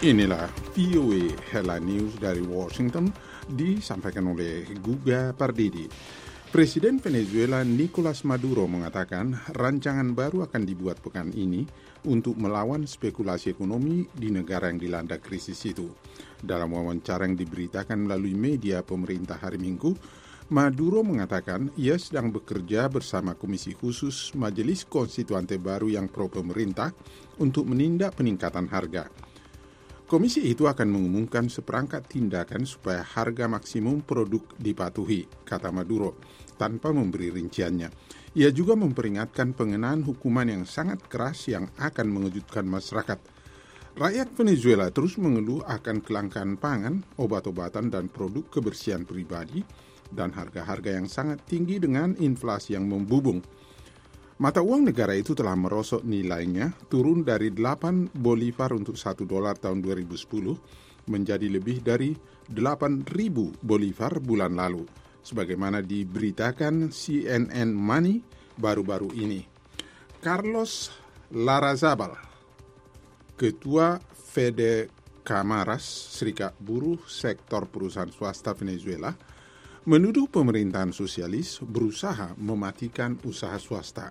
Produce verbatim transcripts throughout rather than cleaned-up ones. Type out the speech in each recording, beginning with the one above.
Inilah V O A Headline News dari Washington, disampaikan oleh Guga Pardidi. Presiden Venezuela Nicolas Maduro mengatakan rancangan baru akan dibuat pekan ini untuk melawan spekulasi ekonomi di negara yang dilanda krisis itu. Dalam wawancara yang diberitakan melalui media pemerintah hari Minggu, Maduro mengatakan ia sedang bekerja bersama Komisi Khusus Majelis Konstituante baru yang pro pemerintah untuk menindak peningkatan harga. Komisi itu akan mengumumkan seperangkat tindakan supaya harga maksimum produk dipatuhi, kata Maduro, tanpa memberi rinciannya. Ia juga memperingatkan pengenaan hukuman yang sangat keras yang akan mengejutkan masyarakat. Rakyat Venezuela terus mengeluh akan kelangkaan pangan, obat-obatan, dan produk kebersihan pribadi, dan harga-harga yang sangat tinggi dengan inflasi yang membubung. Mata uang negara itu telah merosot nilainya, turun dari delapan bolivar untuk satu dolar tahun dua ribu sepuluh menjadi lebih dari delapan ribu bolivar bulan lalu, sebagaimana diberitakan C N N Money baru-baru ini. Carlos Larrazabal, Ketua Fede Camaras, Serikat Buruh Sektor Perusahaan Swasta Venezuela, menuduh pemerintahan sosialis berusaha mematikan usaha swasta.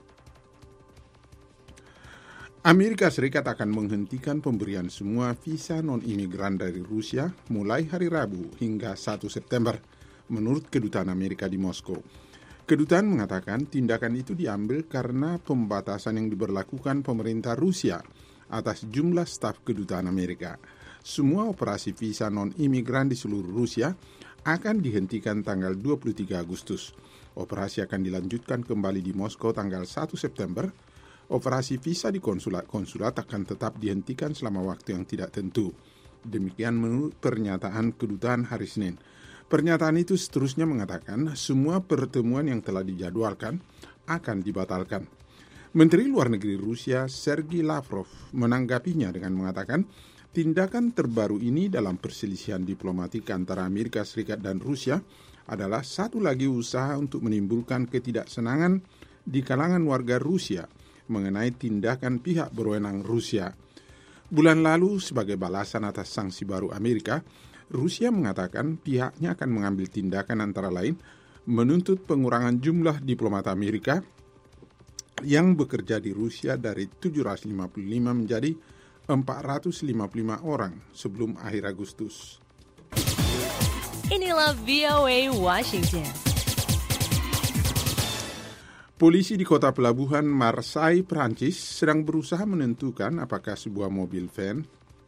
Amerika Serikat akan menghentikan pemberian semua visa non-imigran dari Rusia mulai hari Rabu hingga satu September, menurut Kedutaan Amerika di Moskow. Kedutaan mengatakan tindakan itu diambil karena pembatasan yang diberlakukan pemerintah Rusia atas jumlah staf Kedutaan Amerika. Semua operasi visa non-imigran di seluruh Rusia akan dihentikan tanggal dua puluh tiga Agustus. Operasi akan dilanjutkan kembali di Moskow tanggal satu September. Operasi visa di konsulat-konsulat akan tetap dihentikan selama waktu yang tidak tentu. Demikian menurut pernyataan kedutaan hari Senin. Pernyataan itu seterusnya mengatakan semua pertemuan yang telah dijadwalkan akan dibatalkan. Menteri Luar Negeri Rusia Sergei Lavrov menanggapinya dengan mengatakan tindakan terbaru ini dalam perselisihan diplomatik antara Amerika Serikat dan Rusia adalah satu lagi usaha untuk menimbulkan ketidaksenangan di kalangan warga Rusia mengenai tindakan pihak berwenang Rusia. Bulan lalu, sebagai balasan atas sanksi baru Amerika, Rusia mengatakan pihaknya akan mengambil tindakan antara lain menuntut pengurangan jumlah diplomat Amerika yang bekerja di Rusia dari tujuh ratus lima puluh lima menjadi empat ratus lima puluh lima orang sebelum akhir Agustus. Inilah V O A Washington. Polisi di kota pelabuhan Marseille, Prancis, sedang berusaha menentukan apakah sebuah mobil van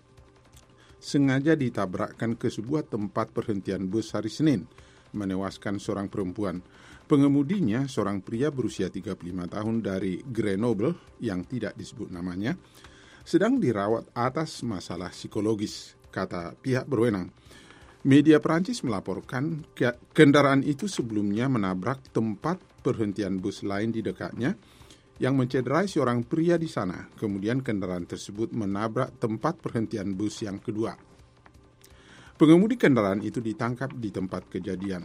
sengaja ditabrakkan ke sebuah tempat perhentian bus hari Senin, menewaskan seorang perempuan. Pengemudinya, seorang pria berusia tiga puluh lima tahun dari Grenoble, yang tidak disebut namanya, sedang dirawat atas masalah psikologis, kata pihak berwenang. Media Prancis melaporkan kendaraan itu sebelumnya menabrak tempat perhentian bus lain di dekatnya yang mencederai seorang pria di sana. Kemudian kendaraan tersebut menabrak tempat perhentian bus yang kedua. Pengemudi kendaraan itu ditangkap di tempat kejadian.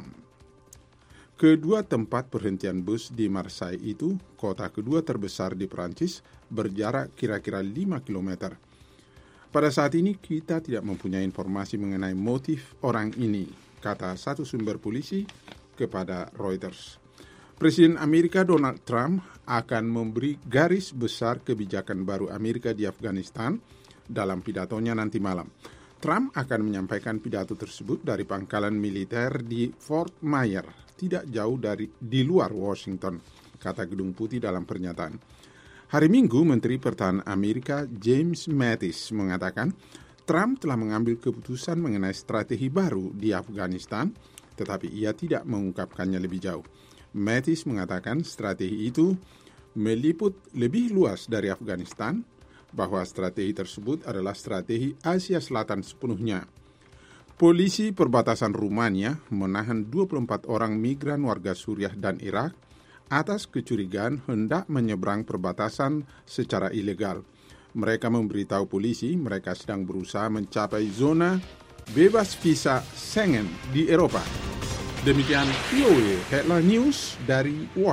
Kedua tempat perhentian bus di Marseille itu, kota kedua terbesar di Prancis, berjarak kira-kira lima kilometer. Pada saat ini kita tidak mempunyai informasi mengenai motif orang ini, kata satu sumber polisi kepada Reuters. Presiden Amerika Donald Trump akan memberi garis besar kebijakan baru Amerika di Afghanistan dalam pidatonya nanti malam. Trump akan menyampaikan pidato tersebut dari pangkalan militer di Fort Myer, tidak jauh dari di luar Washington, kata Gedung Putih dalam pernyataan. Hari Minggu, Menteri Pertahanan Amerika James Mattis mengatakan Trump telah mengambil keputusan mengenai strategi baru di Afghanistan, tetapi ia tidak mengungkapkannya lebih jauh. Mattis mengatakan strategi itu meliput lebih luas dari Afghanistan, bahwa strategi tersebut adalah strategi Asia Selatan sepenuhnya. Polisi perbatasan Rumania menahan dua puluh empat orang migran warga Suriah dan Irak atas kecurigaan hendak menyeberang perbatasan secara ilegal. Mereka memberitahu polisi mereka sedang berusaha mencapai zona bebas visa Schengen di Eropa. Demikian V O A Headline News dari Washington.